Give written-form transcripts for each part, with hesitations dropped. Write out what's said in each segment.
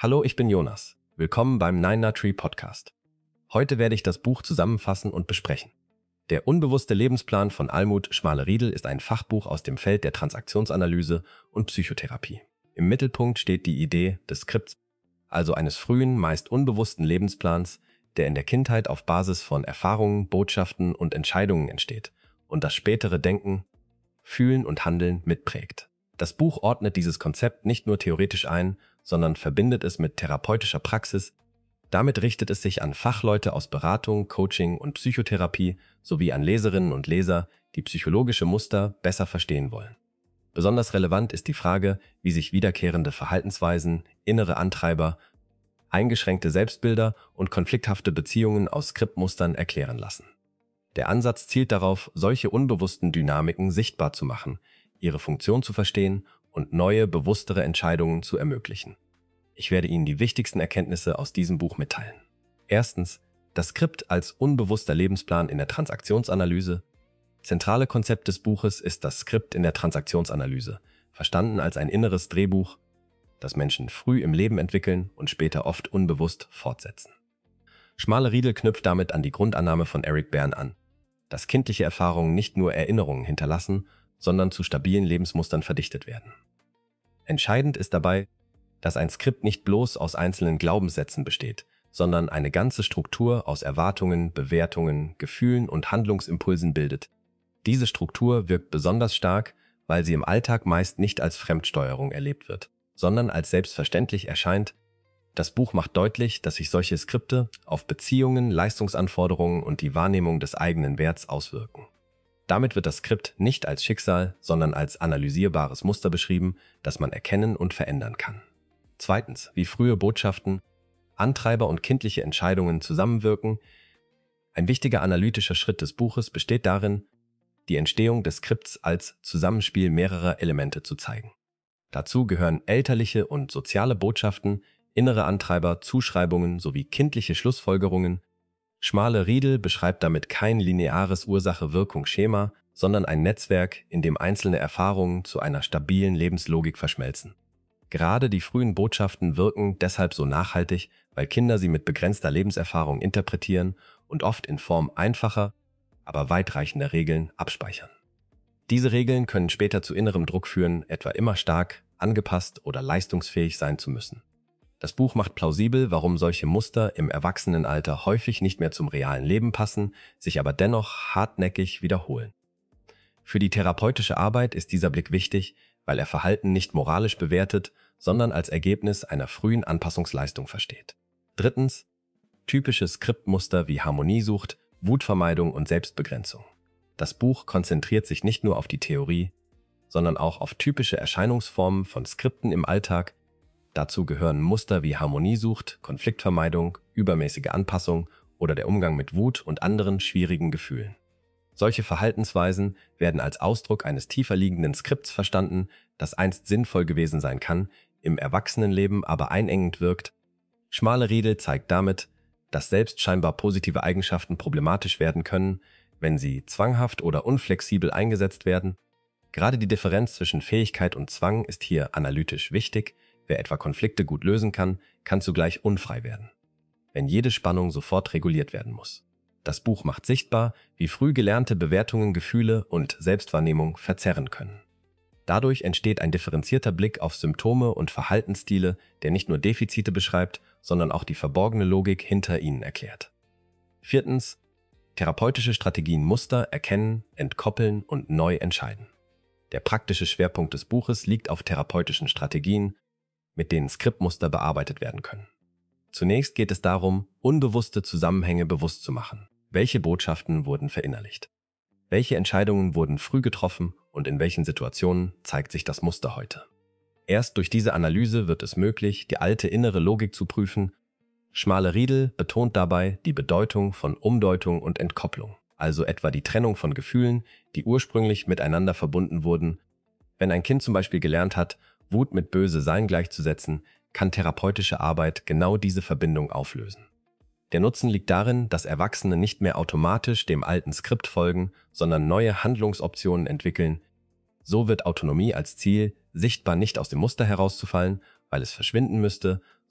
Hallo, ich bin Jonas. Willkommen beim Niner Tree Podcast. Heute werde ich das Buch zusammenfassen und besprechen. Der unbewusste Lebensplan von Almut Schmale-Riedel ist ein Fachbuch aus dem Feld der Transaktionsanalyse und Psychotherapie. Im Mittelpunkt steht die Idee des Skripts, also eines frühen, meist unbewussten Lebensplans, der in der Kindheit auf Basis von Erfahrungen, Botschaften und Entscheidungen entsteht und das spätere Denken, Fühlen und Handeln mitprägt. Das Buch ordnet dieses Konzept nicht nur theoretisch ein, sondern verbindet es mit therapeutischer Praxis. Damit richtet es sich an Fachleute aus Beratung, Coaching und Psychotherapie sowie an Leserinnen und Leser, die psychologische Muster besser verstehen wollen. Besonders relevant ist die Frage, wie sich wiederkehrende Verhaltensweisen, innere Antreiber, eingeschränkte Selbstbilder und konflikthafte Beziehungen aus Skriptmustern erklären lassen. Der Ansatz zielt darauf, solche unbewussten Dynamiken sichtbar zu machen, ihre Funktion zu verstehen und neue, bewusstere Entscheidungen zu ermöglichen. Ich werde Ihnen die wichtigsten Erkenntnisse aus diesem Buch mitteilen. Erstens, das Skript als unbewusster Lebensplan in der Transaktionsanalyse. Zentrale Konzept des Buches ist das Skript in der Transaktionsanalyse, verstanden als ein inneres Drehbuch, das Menschen früh im Leben entwickeln und später oft unbewusst fortsetzen. Schmale-Riedel knüpft damit an die Grundannahme von Eric Berne an, dass kindliche Erfahrungen nicht nur Erinnerungen hinterlassen, sondern zu stabilen Lebensmustern verdichtet werden. Entscheidend ist dabei, dass ein Skript nicht bloß aus einzelnen Glaubenssätzen besteht, sondern eine ganze Struktur aus Erwartungen, Bewertungen, Gefühlen und Handlungsimpulsen bildet. Diese Struktur wirkt besonders stark, weil sie im Alltag meist nicht als Fremdsteuerung erlebt wird, sondern als selbstverständlich erscheint. Das Buch macht deutlich, dass sich solche Skripte auf Beziehungen, Leistungsanforderungen und die Wahrnehmung des eigenen Werts auswirken. Damit wird das Skript nicht als Schicksal, sondern als analysierbares Muster beschrieben, das man erkennen und verändern kann. Zweitens, wie frühe Botschaften, Antreiber und kindliche Entscheidungen zusammenwirken. Ein wichtiger analytischer Schritt des Buches besteht darin, die Entstehung des Skripts als Zusammenspiel mehrerer Elemente zu zeigen. Dazu gehören elterliche und soziale Botschaften, innere Antreiber, Zuschreibungen sowie kindliche Schlussfolgerungen. Schmale-Riedel beschreibt damit kein lineares Ursache-Wirkung-Schema, sondern ein Netzwerk, in dem einzelne Erfahrungen zu einer stabilen Lebenslogik verschmelzen. Gerade die frühen Botschaften wirken deshalb so nachhaltig, weil Kinder sie mit begrenzter Lebenserfahrung interpretieren und oft in Form einfacher, aber weitreichender Regeln abspeichern. Diese Regeln können später zu innerem Druck führen, etwa immer stark, angepasst oder leistungsfähig sein zu müssen. Das Buch macht plausibel, warum solche Muster im Erwachsenenalter häufig nicht mehr zum realen Leben passen, sich aber dennoch hartnäckig wiederholen. Für die therapeutische Arbeit ist dieser Blick wichtig, weil er Verhalten nicht moralisch bewertet, sondern als Ergebnis einer frühen Anpassungsleistung versteht. Drittens, typische Skriptmuster wie Harmoniesucht, Wutvermeidung und Selbstbegrenzung. Das Buch konzentriert sich nicht nur auf die Theorie, sondern auch auf typische Erscheinungsformen von Skripten im Alltag. Dazu gehören Muster wie Harmoniesucht, Konfliktvermeidung, übermäßige Anpassung oder der Umgang mit Wut und anderen schwierigen Gefühlen. Solche Verhaltensweisen werden als Ausdruck eines tiefer liegenden Skripts verstanden, das einst sinnvoll gewesen sein kann, im Erwachsenenleben aber einengend wirkt. Schmale-Riedel zeigt damit, dass selbst scheinbar positive Eigenschaften problematisch werden können, wenn sie zwanghaft oder unflexibel eingesetzt werden. Gerade die Differenz zwischen Fähigkeit und Zwang ist hier analytisch wichtig. Wer etwa Konflikte gut lösen kann, kann zugleich unfrei werden, wenn jede Spannung sofort reguliert werden muss. Das Buch macht sichtbar, wie früh gelernte Bewertungen Gefühle und Selbstwahrnehmung verzerren können. Dadurch entsteht ein differenzierter Blick auf Symptome und Verhaltensstile, der nicht nur Defizite beschreibt, sondern auch die verborgene Logik hinter ihnen erklärt. Viertens, therapeutische Strategien Muster erkennen, entkoppeln und neu entscheiden. Der praktische Schwerpunkt des Buches liegt auf therapeutischen Strategien, mit denen Skriptmuster bearbeitet werden können. Zunächst geht es darum, unbewusste Zusammenhänge bewusst zu machen. Welche Botschaften wurden verinnerlicht? Welche Entscheidungen wurden früh getroffen und in welchen Situationen zeigt sich das Muster heute? Erst durch diese Analyse wird es möglich, die alte innere Logik zu prüfen. Schmale-Riedel betont dabei die Bedeutung von Umdeutung und Entkopplung, also etwa die Trennung von Gefühlen, die ursprünglich miteinander verbunden wurden. Wenn ein Kind zum Beispiel gelernt hat, Wut mit böse Sein gleichzusetzen, kann therapeutische Arbeit genau diese Verbindung auflösen. Der Nutzen liegt darin, dass Erwachsene nicht mehr automatisch dem alten Skript folgen, sondern neue Handlungsoptionen entwickeln. So wird Autonomie als Ziel sichtbar nicht aus dem Muster herauszufallen, weil es verschwinden müsste,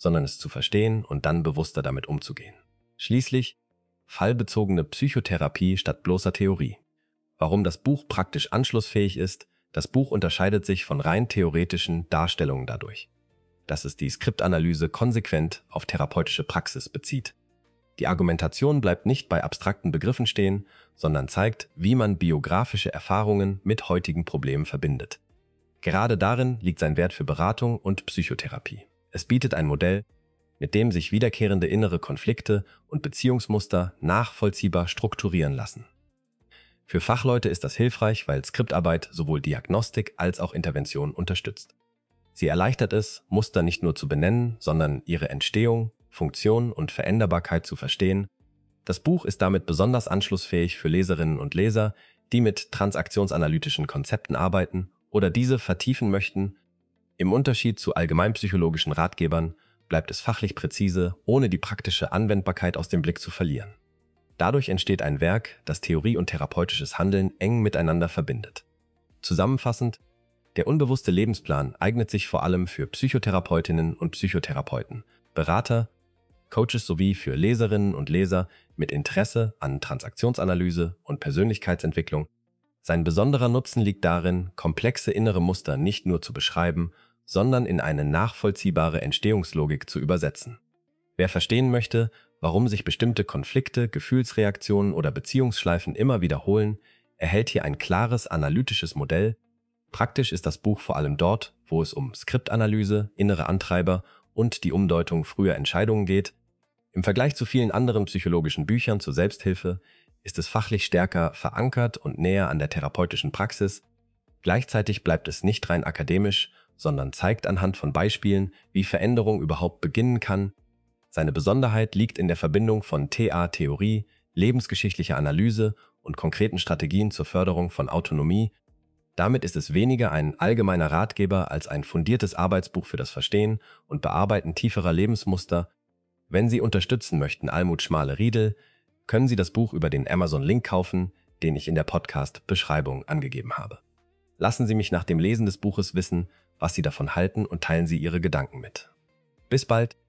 sondern es zu verstehen und dann bewusster damit umzugehen. Schließlich fallbezogene Psychotherapie statt bloßer Theorie. Warum das Buch praktisch anschlussfähig ist: Das Buch unterscheidet sich von rein theoretischen Darstellungen dadurch, dass es die Skriptanalyse konsequent auf therapeutische Praxis bezieht. Die Argumentation bleibt nicht bei abstrakten Begriffen stehen, sondern zeigt, wie man biografische Erfahrungen mit heutigen Problemen verbindet. Gerade darin liegt sein Wert für Beratung und Psychotherapie. Es bietet ein Modell, mit dem sich wiederkehrende innere Konflikte und Beziehungsmuster nachvollziehbar strukturieren lassen. Für Fachleute ist das hilfreich, weil Skriptarbeit sowohl Diagnostik als auch Intervention unterstützt. Sie erleichtert es, Muster nicht nur zu benennen, sondern ihre Entstehung, Funktion und Veränderbarkeit zu verstehen. Das Buch ist damit besonders anschlussfähig für Leserinnen und Leser, die mit transaktionsanalytischen Konzepten arbeiten oder diese vertiefen möchten. Im Unterschied zu allgemeinpsychologischen Ratgebern bleibt es fachlich präzise, ohne die praktische Anwendbarkeit aus dem Blick zu verlieren. Dadurch entsteht ein Werk, das Theorie und therapeutisches Handeln eng miteinander verbindet. Zusammenfassend: Der unbewusste Lebensplan eignet sich vor allem für Psychotherapeutinnen und Psychotherapeuten, Berater, Coaches sowie für Leserinnen und Leser mit Interesse an Transaktionsanalyse und Persönlichkeitsentwicklung. Sein besonderer Nutzen liegt darin, komplexe innere Muster nicht nur zu beschreiben, sondern in eine nachvollziehbare Entstehungslogik zu übersetzen. Wer verstehen möchte, warum sich bestimmte Konflikte, Gefühlsreaktionen oder Beziehungsschleifen immer wiederholen, erhält hier ein klares analytisches Modell. Praktisch ist das Buch vor allem dort, wo es um Skriptanalyse, innere Antreiber und die Umdeutung früher Entscheidungen geht. Im Vergleich zu vielen anderen psychologischen Büchern zur Selbsthilfe ist es fachlich stärker verankert und näher an der therapeutischen Praxis. Gleichzeitig bleibt es nicht rein akademisch, sondern zeigt anhand von Beispielen, wie Veränderung überhaupt beginnen kann. Seine Besonderheit liegt in der Verbindung von TA-Theorie, lebensgeschichtlicher Analyse und konkreten Strategien zur Förderung von Autonomie. Damit ist es weniger ein allgemeiner Ratgeber als ein fundiertes Arbeitsbuch für das Verstehen und Bearbeiten tieferer Lebensmuster. Wenn Sie unterstützen möchten Almut Schmale-Riedel, können Sie das Buch über den Amazon-Link kaufen, den ich in der Podcast-Beschreibung angegeben habe. Lassen Sie mich nach dem Lesen des Buches wissen, was Sie davon halten, und teilen Sie Ihre Gedanken mit. Bis bald!